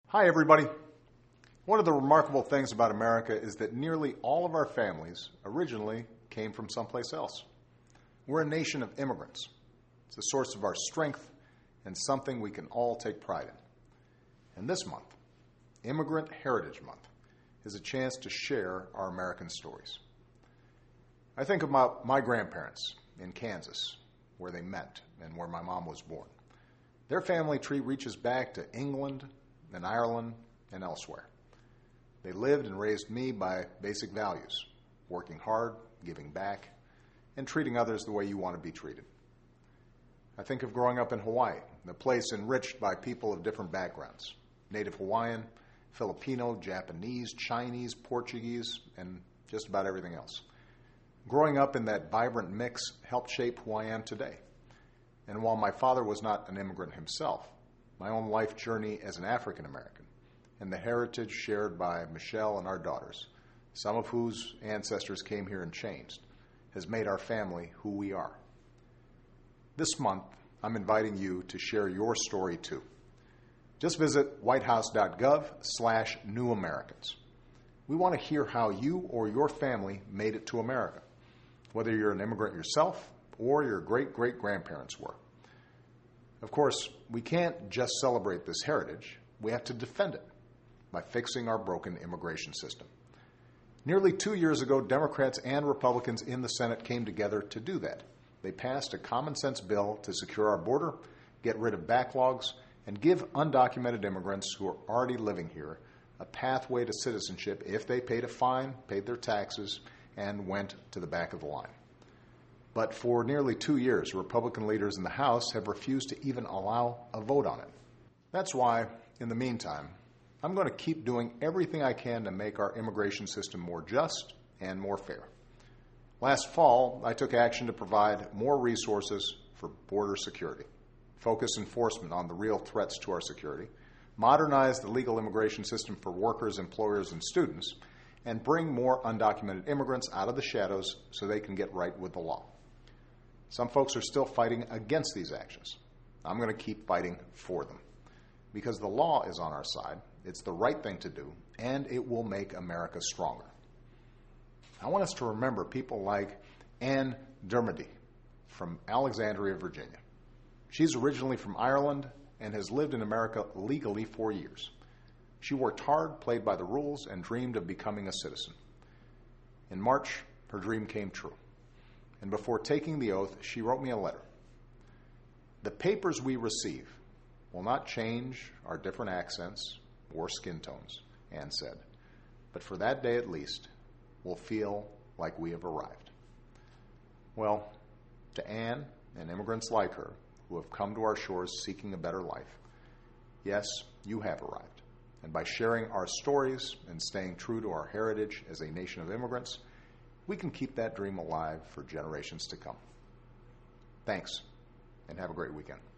Hi, everybody. One of the remarkable things about America is that nearly all of our families originally came from someplace else. We're a nation of immigrants. It's the source of our strength and something we can all take pride in. And this month, Immigrant Heritage Month, is a chance to share our American stories. I think about my grandparents in Kansas, where they met and where my mom was born. Their family tree reaches back to England and Ireland and elsewhere. They lived and raised me by basic values: working hard, giving back, and treating others the way you want to be treated. I think of growing up in Hawaii, a place enriched by people of different backgrounds: Native Hawaiian, Filipino, Japanese, Chinese, Portuguese, and just about everything else. Growing up in that vibrant mix helped shape who I am today. And while my father was not an immigrant himself, my own life journey as an African American and the heritage shared by Michelle and our daughters, some of whose ancestors came here and changed, has made our family who we are. This month, I'm inviting you to share your story too. Just visit whitehouse.gov/NewAmericans. We want to hear how you or your family made it to America, whether you're an immigrant yourself or your great-great-grandparents were. Of course, we can't just celebrate this heritage. We have to defend it by fixing our broken immigration system. Nearly 2 years ago, Democrats and Republicans in the Senate came together to do that. They passed a common-sense bill to secure our border, get rid of backlogs, and give undocumented immigrants who are already living here a pathway to citizenship if they paid a fine, paid their taxes, and went to the back of the line. But for nearly 2 years, Republican leaders in the House have refused to even allow a vote on it. That's why, in the meantime, I'm going to keep doing everything I can to make our immigration system more just and more fair. Last fall, I took action to provide more resources for border security, focus enforcement on the real threats to our security, modernize the legal immigration system for workers, employers, and students, and bring more undocumented immigrants out of the shadows so they can get right with the law. Some folks are still fighting against these actions. I'm going to keep fighting for them. Because the law is on our side, it's the right thing to do, and it will make America stronger. I want us to remember people like Anne Dermody from Alexandria, Virginia. She's originally from Ireland and has lived in America legally for years. She worked hard, played by the rules, and dreamed of becoming a citizen. In March, her dream came true. And before taking the oath, she wrote me a letter. The papers we receive will not change our different accents or skin tones, Anne said, but for that day at least, we'll feel like we have arrived. Well, to Anne and immigrants like her who have come to our shores seeking a better life, yes, you have arrived. And by sharing our stories and staying true to our heritage as a nation of immigrants, we can keep that dream alive for generations to come. Thanks, and have a great weekend.